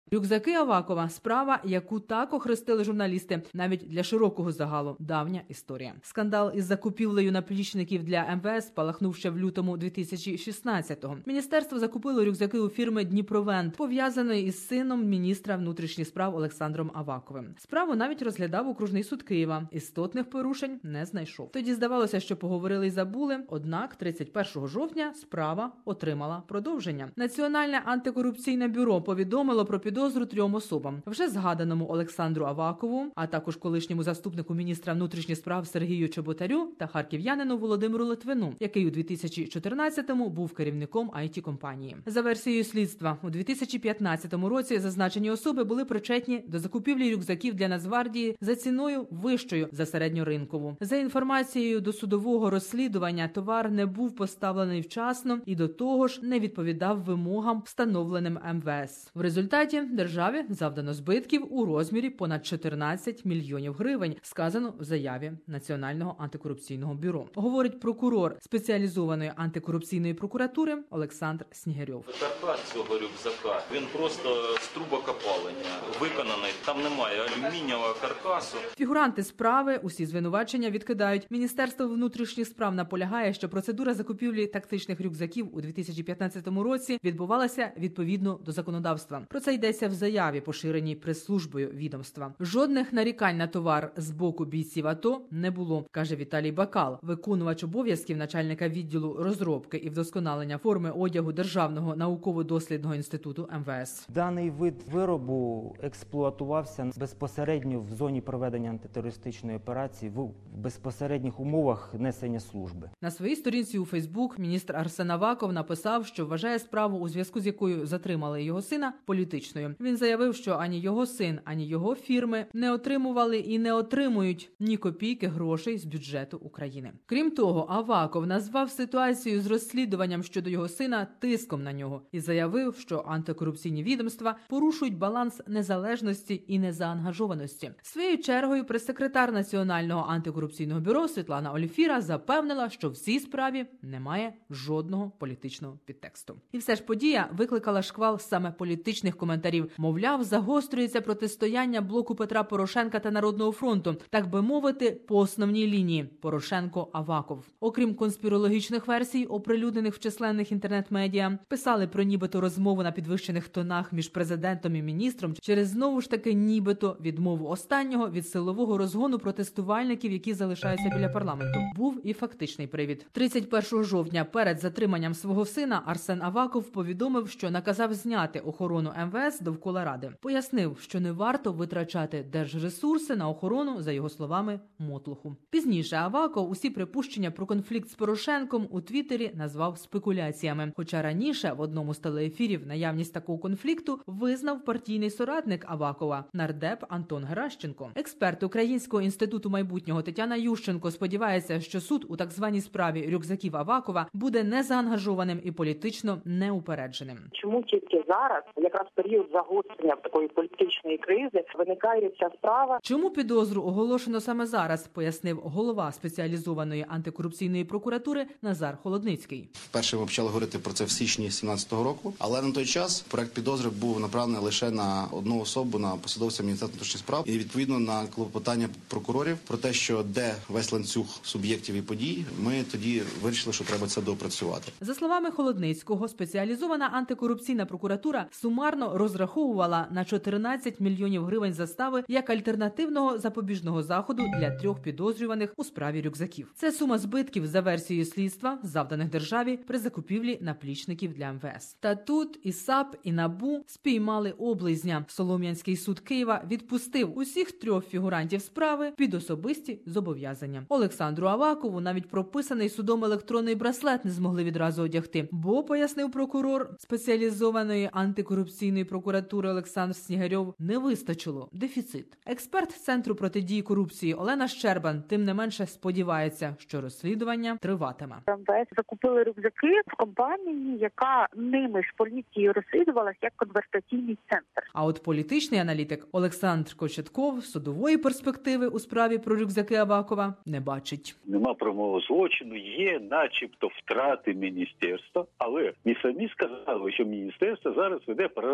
Рюкзаки Авакова – справа, яку так охрестили журналісти, навіть для широкого загалу. Давня історія. Скандал із закупівлею наплічників для МВС спалахнув ще в лютому 2016-го. Міністерство закупило рюкзаки у фірми «Дніпровент», пов'язаної із сином міністра внутрішніх справ Олександром Аваковим. Справу навіть розглядав окружний суд Києва. Істотних порушень не знайшов. Тоді здавалося, що поговорили й забули, однак 31 жовтня справа отримала продовження. Національне антикорупційне бюро повідомило про підозру 3 особам. Вже згаданому Олександру Авакову, а також колишньому заступнику міністра внутрішніх справ Сергію Чеботарю та харків'янину Володимиру Литвину, який у 2014-му був керівником IT-компанії. За версією слідства, у 2015 році зазначені особи були причетні до закупівлі рюкзаків для Нацгвардії за ціною вищою за середньоринкову. За інформацією досудового розслідування, товар не був поставлений вчасно і до того ж не відповідав вимогам, встановленим МВС. В результаті державі завдано збитків у розмірі понад 14 мільйонів гривень, сказано в заяві Національного антикорупційного бюро. Говорить прокурор спеціалізованої антикорупційної прокуратури Олександр Снігирьов. Каркас цього рюкзака, він просто з трубокопалення виконаний, там немає алюмінієвого каркасу. Фігуранти справи усі звинувачення відкидають. Міністерство внутрішніх справ наполягає, що процедура закупівлі тактичних рюкзаків у 2015 році відбувалася відповідно до законодавства. Про це йдеться в заяві, поширеній прес-службою відомства. Жодних нарікань на товар з боку бійців АТО не було, каже Віталій Бакал, виконувач обов'язків начальника відділу розробки і вдосконалення форми одягу Державного науково-дослідного інституту МВС. Даний вид виробу експлуатувався безпосередньо в зоні проведення антитерористичної операції в безпосередніх умовах несення служби. На своїй сторінці у Фейсбук міністр Арсен Аваков написав, що вважає справу, у зв'язку з якою затримали його сина, політичною. Він заявив, що ані його син, ані його фірми не отримували і не отримують ні копійки грошей з бюджету України. Крім того, Аваков назвав ситуацію з розслідуванням щодо його сина тиском на нього і заявив, що антикорупційні відомства порушують баланс незалежності і незаангажованості. Своєю чергою прес-секретар Національного антикорупційного бюро Світлана Оліфіра запевнила, що в цій справі немає жодного політичного підтексту. І все ж подія викликала шквал саме політичних коментарів. Мовляв, загострюється протистояння блоку Петра Порошенка та Народного фронту, так би мовити, по основній лінії Порошенко-Аваков. Окрім конспірологічних версій, оприлюднених в численних інтернет-медіа, писали про нібито розмову на підвищених тонах між президентом і міністром через знову ж таки нібито відмову останнього від силового розгону протестувальників, які залишаються біля парламенту. Був і фактичний привід. 31 жовтня перед затриманням свого сина Арсен Аваков повідомив, що наказав зняти охорону МВС довкола Ради. Пояснив, що не варто витрачати держресурси на охорону, за його словами, мотлуху. Пізніше Аваков усі припущення про конфлікт з Порошенком у Твіттері назвав спекуляціями. Хоча раніше в одному з телеефірів наявність такого конфлікту визнав партійний соратник Авакова, нардеп Антон Геращенко. Експерт Українського інституту майбутнього Тетяна Ющенко сподівається, що суд у так званій справі рюкзаків Авакова буде незаангажованим і політично неупередженим. Чому тільки зараз, якраз період загострення такої політичної кризи, виникає ця справа? Чому підозру оголошено саме зараз, пояснив голова спеціалізованої антикорупційної прокуратури Назар Холодницький. Вперше ми почали говорити про це в січні 2017 року, але на той час проект підозри був направлений лише на одну особу, на посадовця Міністерства внутрішніх справ, і відповідно на клопотання прокурорів про те, що де весь ланцюг суб'єктів і подій, ми тоді вирішили, що треба це доопрацювати. За словами Холодницького, спеціалізована антикорупційна прокуратура сумарно розраховувала на 14 мільйонів гривень застави як альтернативного запобіжного заходу для 3 підозрюваних у справі рюкзаків. Це сума збитків за версією слідства, завданих державі при закупівлі наплічників для МВС. Та тут і САП, і НАБУ спіймали облизня. Солом'янський суд Києва відпустив усіх 3 фігурантів справи під особисті зобов'язання. Олександру Авакову навіть прописаний судом електронний браслет не змогли відразу одягти, бо, пояснив прокурор спеціалізованої антикорупційної прокуратури Олександр Снігирьов, не вистачило. Дефіцит. Експерт Центру протидії корупції Олена Щербан тим не менше сподівається, що розслідування триватиме. МВС закупили рюкзаки в компанії, яка ними ж поліцією розслідувалась як конвертаційний центр. А от політичний аналітик Олександр Кочетков судової перспективи у справі про рюкзаки Авакова не бачить. Нема промови злочину, є начебто втрати міністерства, але і самі сказали, що міністерство зараз веде паралельно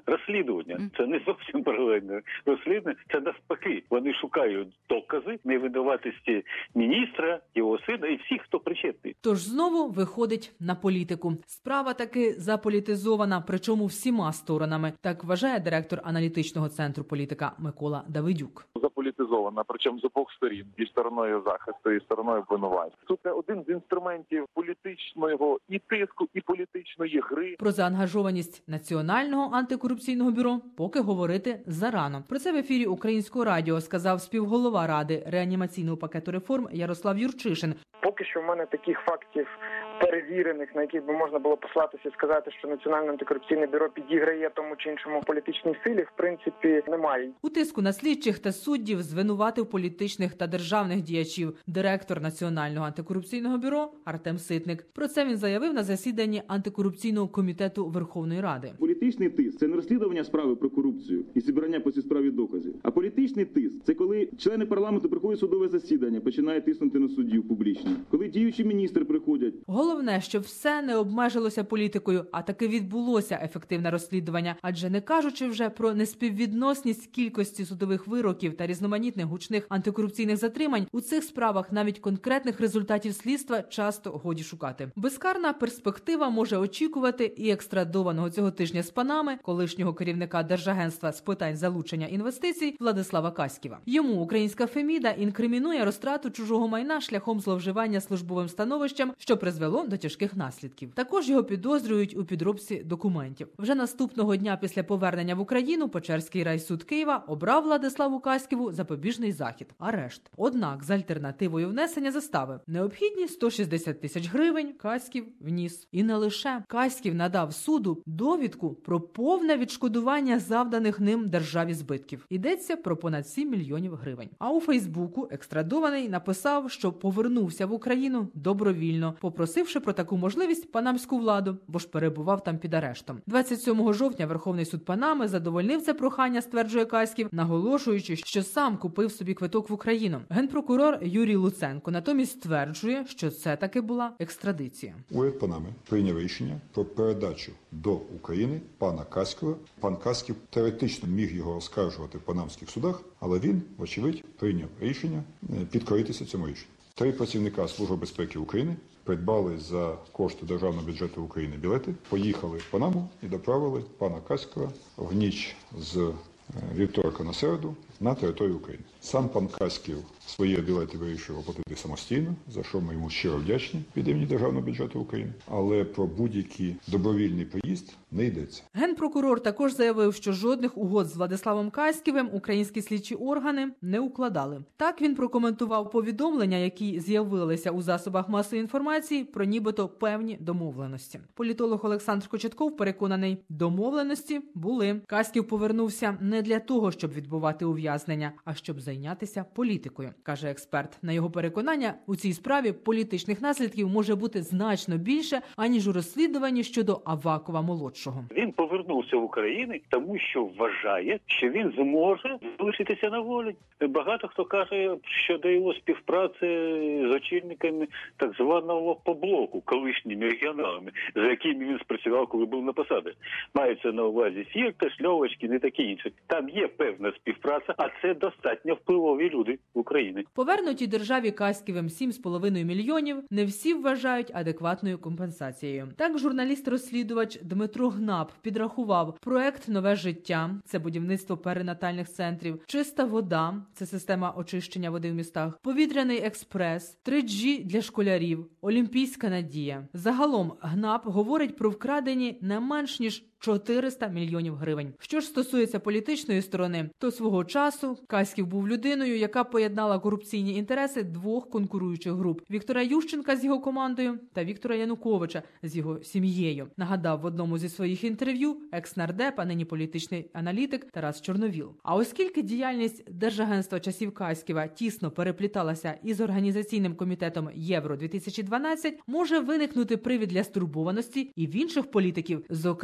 розслідування. Це не зовсім паралельне розслідування, це навпаки. Вони шукають докази невинуватості міністра, його сина і всіх, хто причетний. Тож знову виходить на політику. Справа таки заполітизована, причому всіма сторонами. Так вважає директор аналітичного центру політика Микола Давидюк. Заполітизована, причому з обох сторін, і стороною захисту, і стороною обвинувачення. Тут один з інструментів політичного і тиску, і політичної гри. Про заангажованість Національного антикорупційного бюро поки говорити зарано. Про це в ефірі Українського радіо сказав співголова Ради реанімаційного пакету реформ Ярослав Юрчишин. Поки що в мене таких фактів перевірених, на яких би можна було послатися і сказати, що Національне антикорупційне бюро підіграє тому чи іншому політичній силі, в принципі, немає. У тиску на слідчих та суддів звинуватив політичних та державних діячів директор Національного антикорупційного бюро Артем Ситник. Про це він заявив на засіданні антикорупційного комітету Верховної Ради. Політичний тиск – це не розслідування справи про корупцію і зібрання по цій справі доказів. А політичний тиск – це коли члени парламенту приходять в судове засідання, починають тиснути на суддів публічно. Коли діючі міністри приходять. Головне, щоб все не обмежилося політикою, а таки відбулося ефективне розслідування. Адже не кажучи вже про неспіввідносність кількості судових вироків та різноманітних гучних антикорупційних затримань, у цих справах навіть конкретних результатів слідства часто годі шукати. Безкарна перспектива може очікувати і екстрадованого цього тижня з Панами, колишнього керівника Держагентства з питань залучення інвестицій Владислава Каськіва. Йому українська Феміда інкримінує розтрату чужого майна шляхом зловживання службовим становищем, що призвело до тяжких наслідків. Також його підозрюють у підробці документів. Вже наступного дня після повернення в Україну Печерський райсуд Києва обрав Владиславу Каськіву запобіжний захід – арешт. Однак з альтернативою внесення застави необхідні 160 тисяч гривень Каськів вніс. І не лише. Каськів надав суду довідку про повне відшкодування завданих ним державі збитків. Йдеться про понад 7 мільйонів гривень. А у Фейсбуку екстрадований написав, що повернувся в Україну добровільно, попросивши про таку можливість панамську владу, бо ж перебував там під арештом. 27 жовтня Верховний суд Панами задовольнив це прохання, стверджує Каськів, наголошуючи, що сам купив собі квиток в Україну. Генпрокурор Юрій Луценко натомість стверджує, що це таки була екстрадиція. Уряд Панами прийняв рішення про передачу до України пана Каськова. Пан Каськів теоретично міг його оскаржувати в панамських судах, але він, вочевидь, прийняв рішення підкоритися цьому рішенню. 3 працівника Служби безпеки України придбали за кошти державного бюджету України білети, поїхали в Панаму і доправили пана Каськова в ніч з вівторка на середу на територію України. Сам пан Каськів свої білети вирішив оплатити самостійно, за що ми йому щиро вдячні від імені державного бюджету України. Але про будь-який добровільний приїзд не йдеться. Генпрокурор також заявив, що жодних угод з Владиславом Каськівим українські слідчі органи не укладали. Так він прокоментував повідомлення, які з'явилися у засобах масової інформації про нібито певні домовленості. Політолог Олександр Кочетков переконаний, домовленості були. Каськів повернувся не для того, щоб відбувати ув'язнення, а щоб зайнятися політикою, каже експерт. На його переконання, у цій справі політичних наслідків може бути значно більше, аніж у розслідуванні щодо Авакова-молодшого. Він повернувся в Україну, тому що вважає, що він зможе залишитися на волі. Багато хто каже щодо його співпраці з очільниками так званого Опоблоку, колишніми регіоналами, за якими він спрацював, коли був на посаді. Мається на увазі Фірташ, Льовочкін і таке інше. Там є певна співпраця, а це достатньо впливові люди в Україні. Повернуті державі Каськівим 7,5 мільйонів не всі вважають адекватною компенсацією. Так журналіст-розслідувач Дмитро Гнап підрахував проект «Нове життя» – це будівництво перинатальних центрів, «Чиста вода» – це система очищення води в містах, «Повітряний експрес», 3G для школярів, «Олімпійська надія». Загалом Гнап говорить про вкрадені не менш ніж 400 мільйонів гривень. Що ж стосується політичної сторони, то свого часу Каськів був людиною, яка поєднала корупційні інтереси двох конкуруючих груп – Віктора Ющенка з його командою та Віктора Януковича з його сім'єю. Нагадав в одному зі своїх інтерв'ю екс-нардеп, а нині політичний аналітик Тарас Чорновіл. А оскільки діяльність Держагентства часів Каськіва тісно перепліталася із організаційним комітетом Євро-2012, може виникнути привід для стурбованості і в інших політиків, зокрема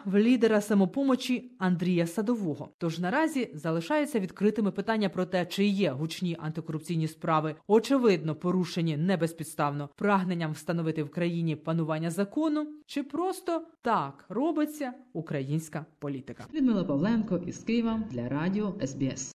в лідера самопомочі Андрія Садового. Тож наразі залишаються відкритими питання про те, чи є гучні антикорупційні справи, очевидно, порушені не безпідставно прагненням встановити в країні панування закону, чи просто так робиться українська політика. Людмила Павленко із Києва для радіо СБС.